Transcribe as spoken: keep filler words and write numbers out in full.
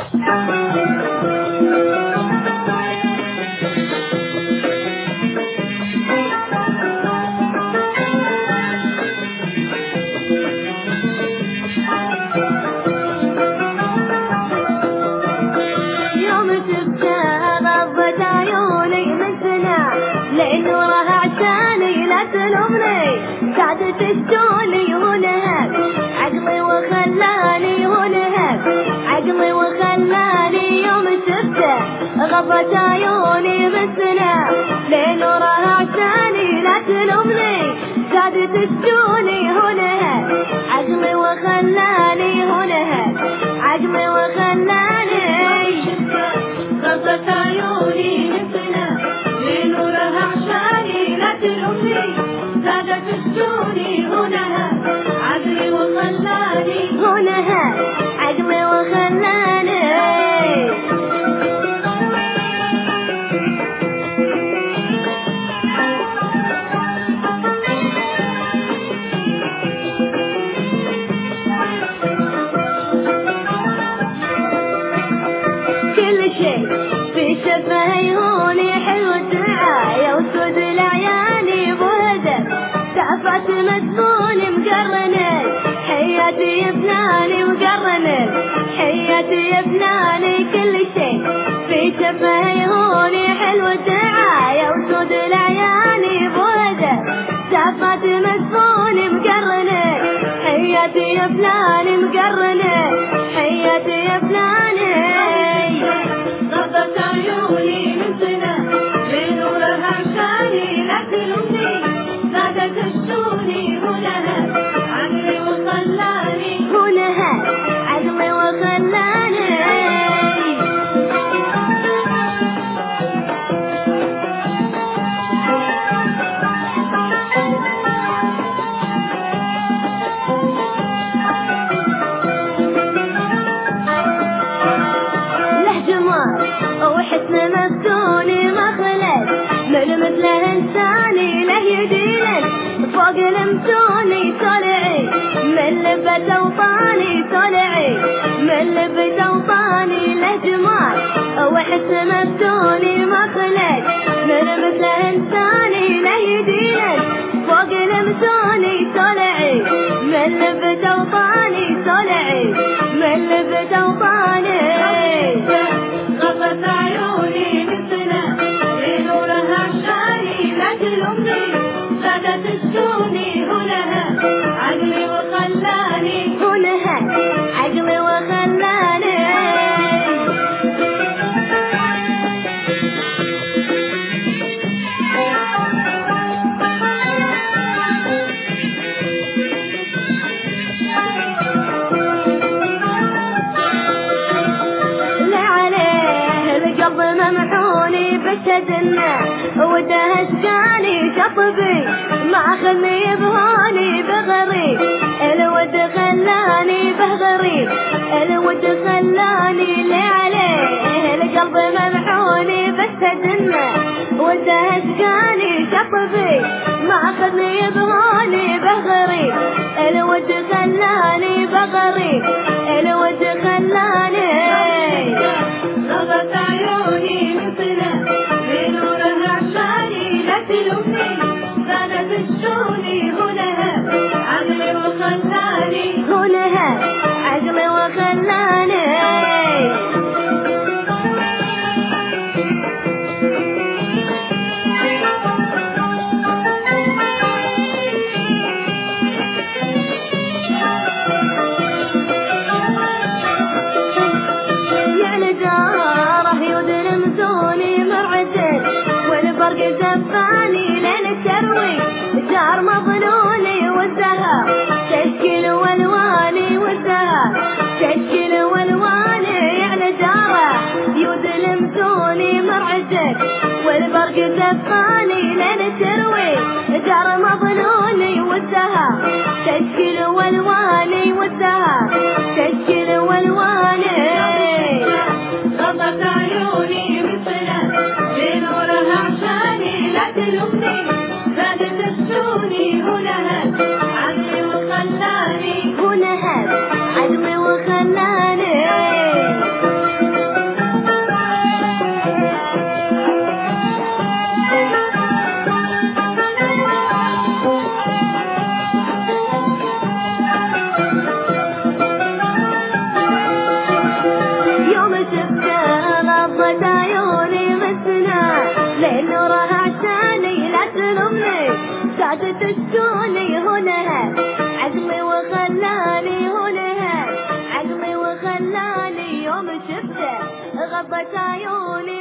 قعدت تشتوني هناك عقلي وخلاني هناك عقلي وخلاني يوم شفته غضت عيوني مثله لين وراها عشاني لا تلومني قعدت تشتوني هناك عقلي وخلاني هناك عقلي وخلاني غضت عيوني مثله لين وراها عشاني لا تلومني قعدت تشتوني هناها عقلي وخلاني هناها عقلي وخلاني كل شيء في شفاهي هوني حلو الدعاية وسود العياني بهدى تعفت مدفون مقرنة حياتي يا فلاني مقرنة حياتي يا فلاني كل شيء في شفاهي هوني حلو الدعاية وسود العياني بهدى تعفت مدفون مقرنة حياتي يا فلاني مقرنة حياتي يا فلاني غضت عيوني من سنة لين وراها عشاني لا تلومني قعدت تشتوني هناها عقلي وخلاني هناها عقلي وخلاني له جمال وحسن مفتوني ما خلت من مثله انساني له يدينن فوق المتوني طلعي من لبت اوطاني طلعي من لبت اوطاني له جمال وحسن مفتوني ما خلت من مثله انساني له يدينن فوق المتوني طلعي من لبت اوطاني طلعي من لبت اوطاني غضت عيوني من سنة لين وراها عشاني لا تلومني قعدت تشتوني هناها عقلي وخلاني هناها عقلي وخلاني ممحوني بشدنا وده اشقاني شطبي ما خلني بهوني بغريب الود خلاني بغريب الود خلاني لي عليه القلب ممحوني بشدنا وده اشقاني شطبي ما خلني بهوني بغريب الود خلاني بغريب الود خلاني غضت عيوني من سنة لين وراها عشاني لا تلومني قعدت تشتوني هناها عقلي وخلاني هناها عقلي وخلاني والبرق زفاني لين التروي جار مظلولي والزهر تشكيل والواني والزهر تشكيل والواني يعني جاره يود لمسوني مرعجك والبرق زفاني لين التروي جار مظلولي والزهر تشكيل والواني والزهر تشكيل والواني غضت عيوني من سنة لين وراها عشاني لا تلومني قعدت تشتوني هناها عقلي وخلاني هناها عقلي وخلاني يوم شفتها غضت عيوني مثنى لين وراها عشاني لا تلومني قعدت تشكوني هنا عقلي وخلاني هنا عقلي وخلاني يوم شفته غضت عيوني